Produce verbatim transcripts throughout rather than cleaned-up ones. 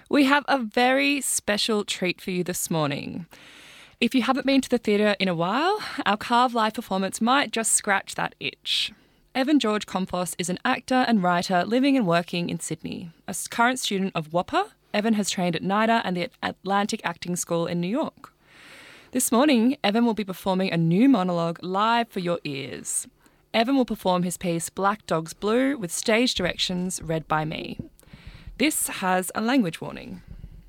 We have a very special treat for you this morning. If you haven't been to the theatre in a while, our Carve live performance might just scratch that itch. Evan George Compos is an actor and writer living and working in Sydney. A current student of W A P A, Evan has trained at NIDA and the Atlantic Acting School in New York. This morning, Evan will be performing a new monologue live for your ears. Evan will perform his piece Black Dogs Blue with stage directions read by me. This has a language warning.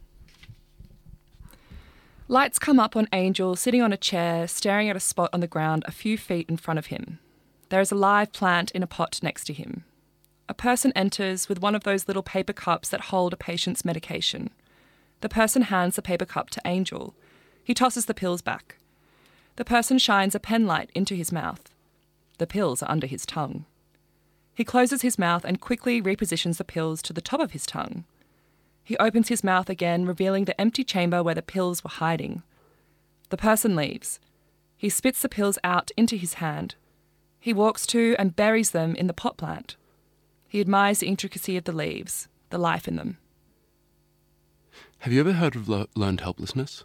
Lights come up on Angel sitting on a chair, staring at a spot on the ground a few feet in front of him. There is a live plant in a pot next to him. A person enters with one of those little paper cups that hold a patient's medication. The person hands the paper cup to Angel. He tosses the pills back. The person shines a pen light into his mouth. The pills are under his tongue. He closes his mouth and quickly repositions the pills to the top of his tongue. He opens his mouth again, revealing the empty chamber where the pills were hiding. The person leaves. He spits the pills out into his hand. He walks to and buries them in the pot plant. He admires the intricacy of the leaves, the life in them. Have you ever heard of le- learned helplessness?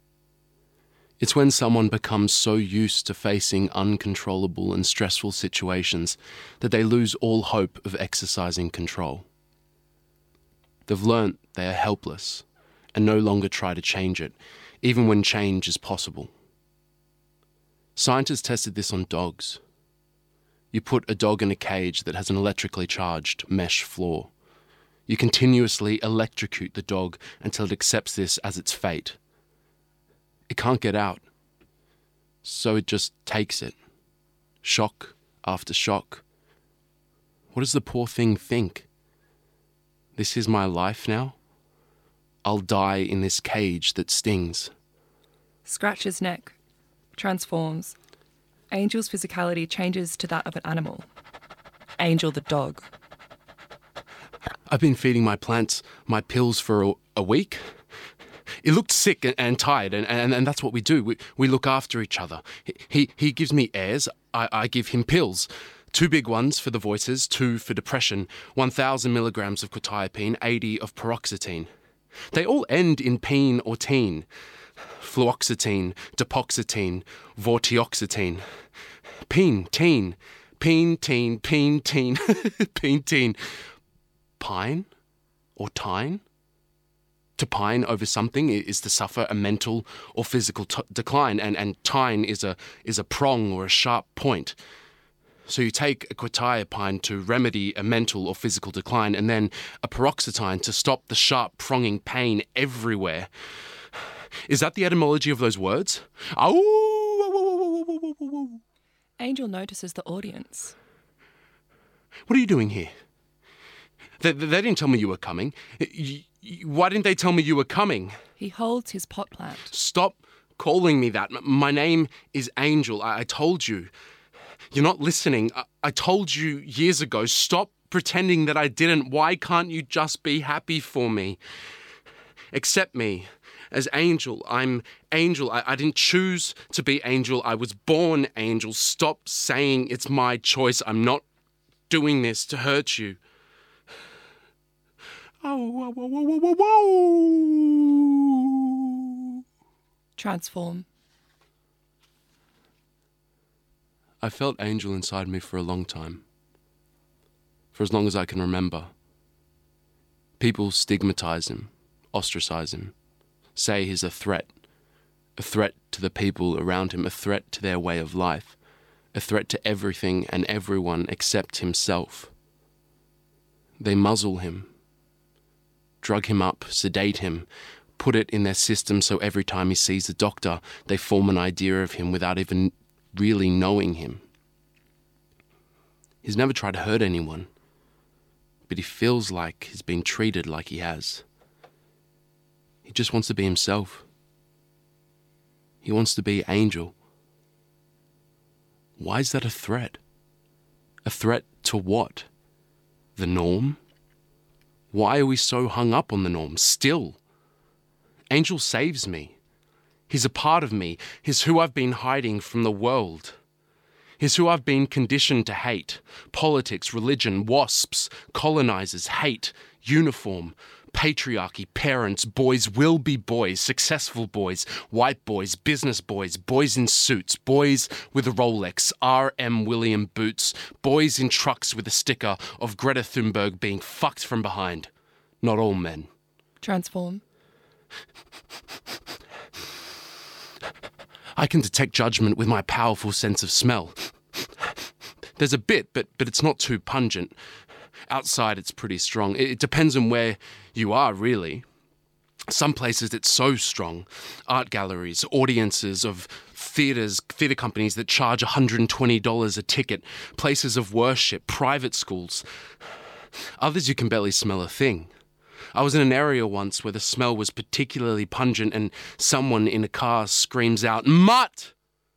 It's when someone becomes so used to facing uncontrollable and stressful situations that they lose all hope of exercising control. They've learnt they are helpless and no longer try to change it, even when change is possible. Scientists tested this on dogs. You put a dog in a cage that has an electrically charged mesh floor. You continuously electrocute the dog until it accepts this as its fate. It can't get out, so it just takes it, shock after shock. What does the poor thing think? This is my life now? I'll die in this cage that stings. Scratches neck, transforms. Angel's physicality changes to that of an animal. Angel the dog. I've been feeding my plants my pills for a, a week. It looked sick and, and tired, and, and, and that's what we do. We, we look after each other. He, he, he gives me airs, I, I give him pills. Two big ones for the voices, two for depression, one thousand milligrams of quetiapine, eighty of paroxetine. They all end in peen or teen. Fluoxetine, depoxetine, vortioxetine. Peen, teen, peen, teen, peen, teen, peen, teen. Pine or tine? To pine over something is to suffer a mental or physical t- decline, and, and tine is a is a prong or a sharp point. So you take a quetiapine to remedy a mental or physical decline, and then a paroxetine to stop the sharp pronging pain everywhere. Is that the etymology of those words? Oh! Angel notices the audience. What are you doing here? They, they didn't tell me you were coming. You, Why didn't they tell me you were coming? He holds his pot plant. Stop calling me that. My name is Angel. I, I told you. You're not listening. I, I told you years ago. Stop pretending that I didn't. Why can't you just be happy for me? Accept me as Angel. I'm Angel. I, I didn't choose to be Angel. I was born Angel. Stop saying it's my choice. I'm not doing this to hurt you. Oh, whoa, whoa, whoa, whoa, whoa. Transform. I felt Angel inside me for a long time. For as long as I can remember. People stigmatize him, ostracize him, say he's a threat. A threat to the people around him, a threat to their way of life, a threat to everything and everyone except himself. They muzzle him. Drug him up, sedate him, put it in their system so every time he sees a doctor, they form an idea of him without even really knowing him. He's never tried to hurt anyone, but he feels like he's been treated like he has. He just wants to be himself. He wants to be Angel. Why is that a threat? A threat to what? The norm? Why are we so hung up on the norm still? Angel saves me. He's a part of me. He's who I've been hiding from the world. He's who I've been conditioned to hate. Politics, religion, wasps, colonizers, hate, uniform, patriarchy, parents, boys will be boys, successful boys, white boys, business boys, boys in suits, boys with a Rolex, R M William boots, boys in trucks with a sticker of Greta Thunberg being fucked from behind. Not all men. Transform. I can detect judgment with my powerful sense of smell. There's a bit, but but it's not too pungent. Outside, it's pretty strong. It, it depends on where you are, really. Some places it's so strong. Art galleries, audiences of theatres, theatre companies that charge one hundred twenty dollars a ticket, places of worship, private schools. Others you can barely smell a thing. I was in an area once where the smell was particularly pungent and someone in a car screams out, "Mutt!"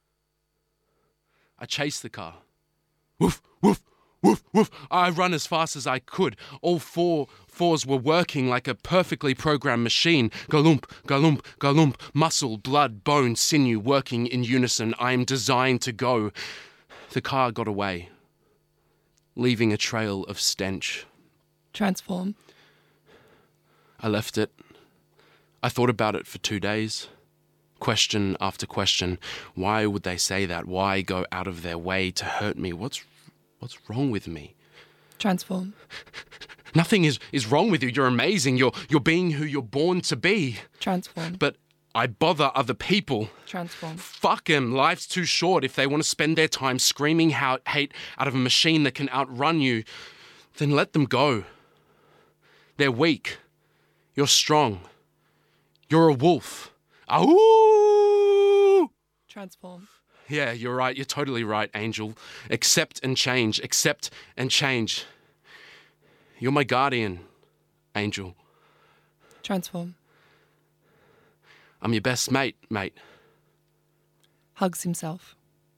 I chase the car. Woof, woof, woof, woof. I run as fast as I could. All four fours were working like a perfectly programmed machine. Galump, galump, galump. Muscle, blood, bone, sinew working in unison. I am designed to go. The car got away, leaving a trail of stench. Transform. I left it. I thought about it for two days. Question after question. Why would they say that? Why go out of their way to hurt me? What's what's wrong with me? Transform. Nothing is, is wrong with you. You're amazing. You're you're being who you're born to be. Transform. But I bother other people. Transform. Fuck them. Life's too short. If they want to spend their time screaming how, hate out of a machine that can outrun you, then let them go. They're weak. You're strong. You're a wolf. Ahoo! Transform. Yeah, you're right. You're totally right, Angel. Accept and change. Accept and change. You're my guardian, Angel. Transform. I'm your best mate, mate. Hugs himself.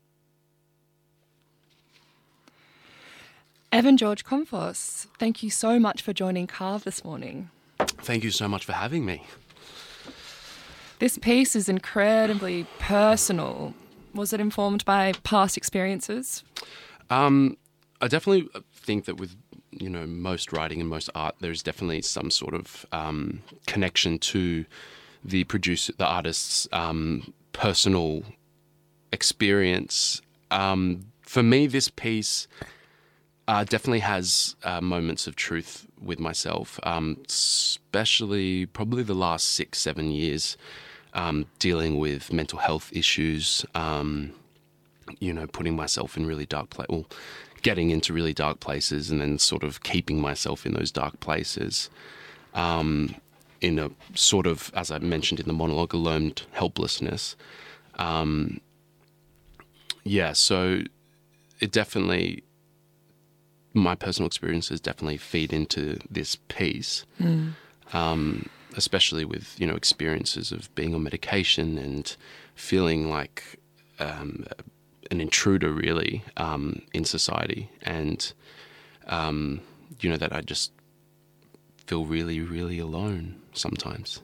Evan George Comfos, thank you so much for joining Carve this morning. Thank you so much for having me. This piece is incredibly personal. Was it informed by past experiences? Um, I definitely think that with, you know, most writing and most art, there's definitely some sort of um, connection to the producer, the artist's um, personal experience. Um, for me, this piece uh, definitely has uh, moments of truth with myself, um, especially probably the last six, seven years. Um, dealing with mental health issues, um, you know, putting myself in really dark places, well, getting into really dark places and then sort of keeping myself in those dark places um, in a sort of, as I mentioned in the monologue, a learned helplessness. Um, yeah, so it definitely, my personal experiences definitely feed into this piece. Mm. Um, especially with, you know, experiences of being on medication and feeling like um, an intruder, really, um, in society. And, um, you know, that I just feel really, really alone sometimes.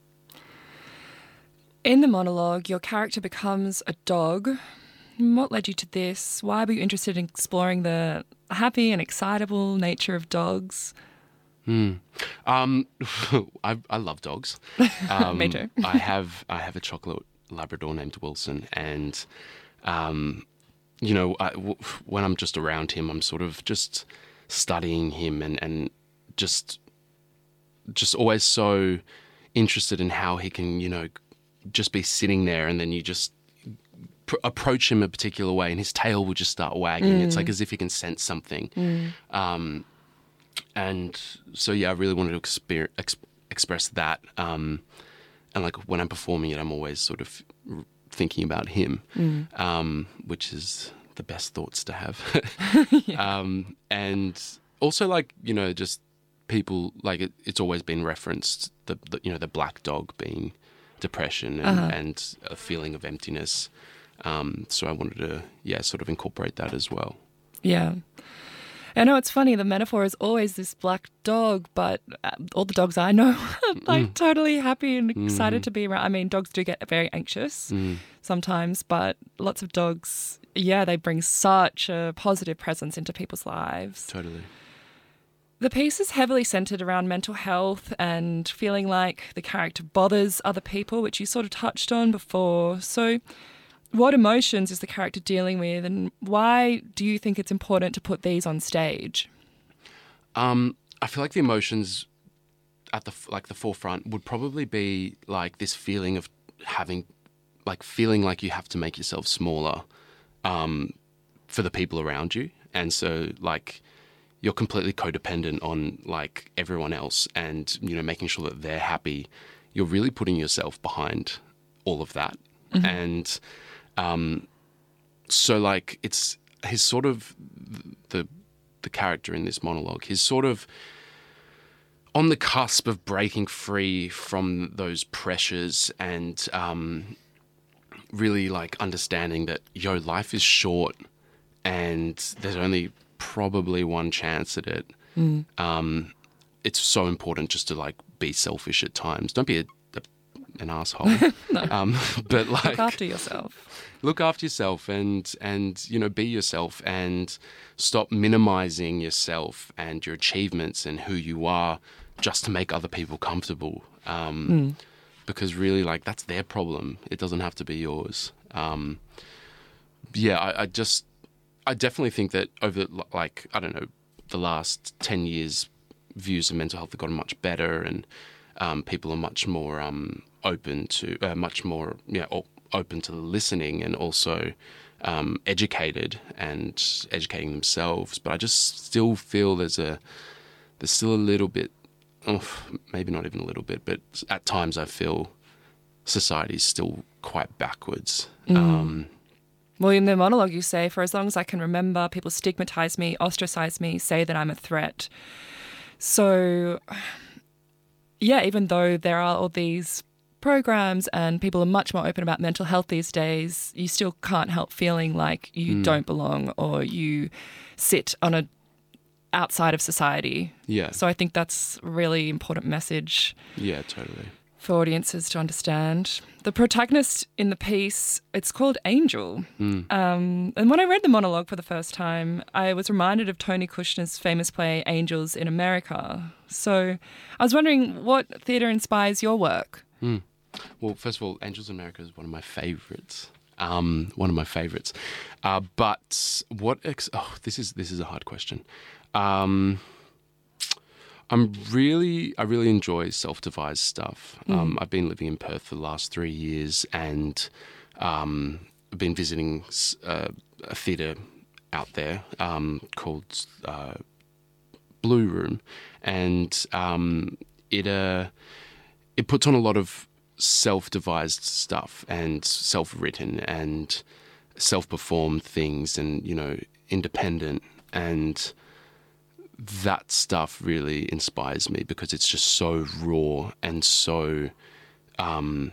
In the monologue, your character becomes a dog. What led you to this? Why were you interested in exploring the happy and excitable nature of dogs? Mm. Um, I, I love dogs. Um, Me too. I have I have a chocolate Labrador named Wilson, and um, you know, I, w- when I'm just around him, I'm sort of just studying him, and, and just just always so interested in how he can, you know, just be sitting there, and then you just pr- approach him a particular way, and his tail will just start wagging. Mm. It's like as if he can sense something. Mm. Um, And so, yeah, I really wanted to exper- ex- express that. Um, and, like, when I'm performing it, I'm always sort of thinking about him, mm. um, which is the best thoughts to have. yeah. um, and also, like, you know, just people, like, it, it's always been referenced, the, the you know, the black dog being depression and, uh-huh. and a feeling of emptiness. Um, so I wanted to, yeah, sort of incorporate that as well. Yeah. I know it's funny, the metaphor is always this black dog, but all the dogs I know are like mm. totally happy and excited mm. to be around. I mean, dogs do get very anxious mm. sometimes, but lots of dogs, yeah, they bring such a positive presence into people's lives. Totally. The piece is heavily centred around mental health and feeling like the character bothers other people, which you sort of touched on before. So what emotions is the character dealing with, and why do you think it's important to put these on stage? Um, I feel like the emotions at the like the forefront would probably be like this feeling of having, like feeling like you have to make yourself smaller um, for the people around you, and so like you're completely codependent on like everyone else, and you know making sure that they're happy. You're really putting yourself behind all of that, mm-hmm. and um, so like it's his sort of the the character in this monologue. He's sort of on the cusp of breaking free from those pressures and um, really like understanding that yo, life is short, and there's only probably one chance at it. Mm. Um, it's so important just to like be selfish at times. Don't be a, a, an asshole. No. um, but like look after yourself. Look after yourself, and and you know be yourself, and stop minimizing yourself and your achievements and who you are just to make other people comfortable. Um, mm. Because really, like that's their problem. It doesn't have to be yours. Um, yeah, I, I just. I definitely think that over, like, I don't know, the last ten years, views of mental health have gotten much better, and um, people are much more um, open to, uh, much more, yeah, open to listening, and also um, educated and educating themselves. But I just still feel there's a, there's still a little bit, oh, maybe not even a little bit, but at times I feel society's still quite backwards. Mm. Um, Well, in the monologue you say, for as long as I can remember, people stigmatise me, ostracise me, say that I'm a threat. So, yeah, even though there are all these programs and people are much more open about mental health these days, you still can't help feeling like you mm. don't belong, or you sit on a outside of society. Yeah. So I think that's a really important message. Yeah, totally. For audiences to understand. The protagonist in the piece, it's called Angel. Mm. Um, and when I read the monologue for the first time, I was reminded of Tony Kushner's famous play Angels in America. So I was wondering, what theatre inspires your work? Mm. Well, first of all, Angels in America is one of my favourites. Um, one of my favourites. Uh, but what... Ex- oh, this is this is a hard question. Um... I'm really, I really enjoy self-devised stuff. Mm. Um, I've been living in Perth for the last three years, and um, I've been visiting uh, a theatre out there um, called uh, Blue Room, and um, it uh, it puts on a lot of self-devised stuff and self-written and self-performed things, and you know, independent and. That stuff really inspires me because it's just so raw and so um,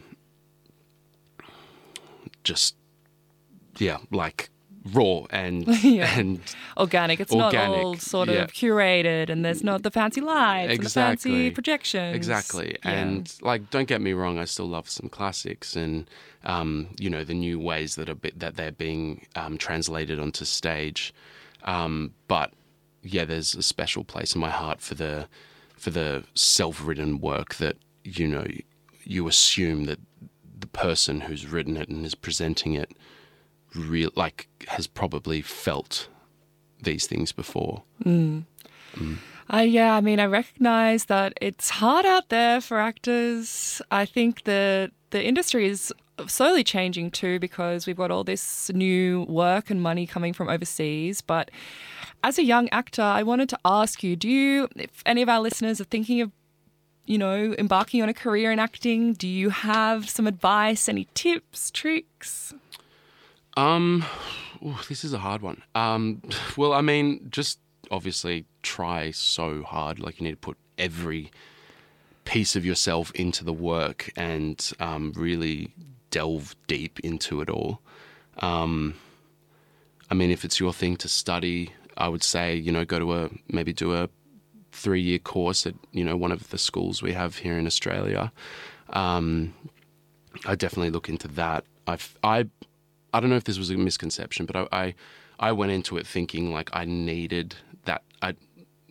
just, yeah, like raw and yeah. and organic. It's organic, not all sort yeah. of curated, and there's not the fancy lights exactly. and the fancy projections. Exactly. Yeah. And like, don't get me wrong, I still love some classics and um, you know, the new ways that are that they're being um, translated onto stage, um, but. Yeah, there's a special place in my heart for the for the self-written work that, you know, you assume that the person who's written it and is presenting it real like has probably felt these things before. Mm. Mm. Uh, yeah, I mean, I recognise that it's hard out there for actors. I think that the industry is slowly changing too, because we've got all this new work and money coming from overseas. But as a young actor, I wanted to ask you, do you, if any of our listeners are thinking of, you know, embarking on a career in acting, do you have some advice, any tips, tricks? Um, ooh, this is a hard one. Um, well, I mean, just obviously try so hard. Like, you need to put every piece of yourself into the work and um, really delve deep into it all. Um, I mean, if it's your thing to study, I would say, you know, go to a, maybe do a three-year course at, you know, one of the schools we have here in Australia. Um, I definitely look into that. I've, I, I don't know if this was a misconception, but I, I, I went into it thinking like I needed that, I,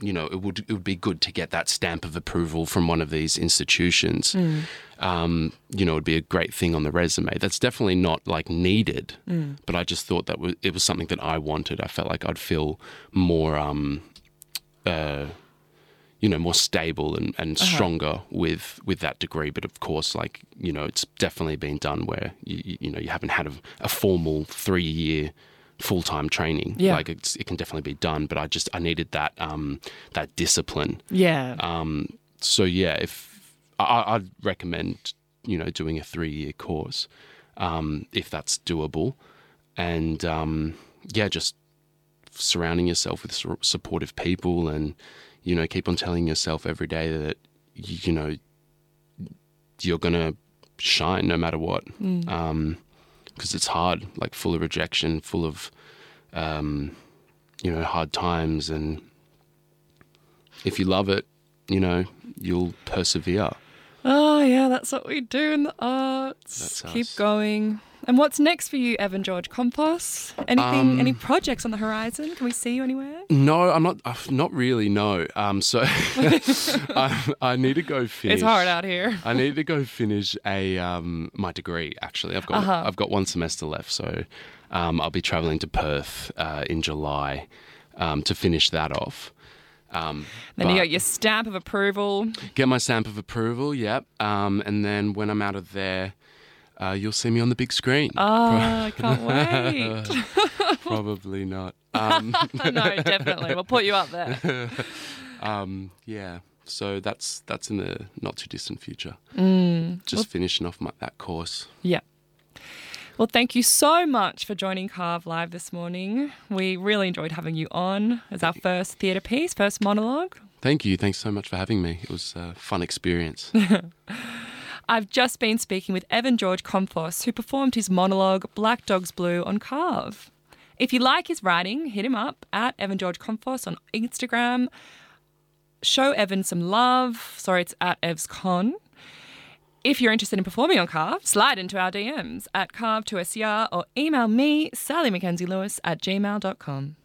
you know, it would it would be good to get that stamp of approval from one of these institutions. Mm. Um, you know, it'd be a great thing on the resume. That's definitely not like needed, Mm. but I just thought that w- it was something that I wanted. I felt like I'd feel more, um, uh, you know, more stable and, and Uh-huh. stronger with with that degree. But of course, like, you know, it's definitely been done where you, you you know you haven't had a, a formal three year full time training. Yeah. Like it's, it can definitely be done, but I just I needed that um, that discipline. Yeah. Um, so yeah, if I, I'd recommend, you know, doing a three year course um, if that's doable, and um, yeah, just surrounding yourself with su- supportive people, and you know, keep on telling yourself every day that you, you know you're gonna shine no matter what, Mm. um, because it's hard, like full of rejection, full of um, you know hard times, and if you love it, you know, you'll persevere. Oh, yeah, that's what we do in the arts. That's Keep us. going. And what's next for you, Evan George Compos? Anything, Um, any projects on the horizon? Can we see you anywhere? No, I'm not. Uh, not really. No. Um. So I, I need to go finish. It's hard out here. I need to go finish a um my degree. Actually, I've got Uh-huh. I've got one semester left, so um I'll be traveling to Perth uh, in July um to finish that off. Um, Then you but- got your stamp of approval. Get my stamp of approval. Yep. Um. And then when I'm out of there, uh, you'll see me on the big screen. Oh, I can't wait. Probably not. Um. No, definitely. We'll put you up there. Um, yeah, so that's that's in the not too distant future. Mm. Just finishing off my, that course. Yeah. Well, thank you so much for joining Carve Live this morning. We really enjoyed having you on as our first theatre piece, first monologue. Thank you. Thanks so much for having me. It was a fun experience. I've just been speaking with Evan George Compos, who performed his monologue Black Dogs Blue on Carve. If you like his writing, hit him up at Evan George Compos on Instagram. Show Evan some love. Sorry, it's at EvsCon. If you're interested in performing on Carve, slide into our D Ms at Carve two S C R or email me, Sally Mackenzie Lewis at gmail dot com.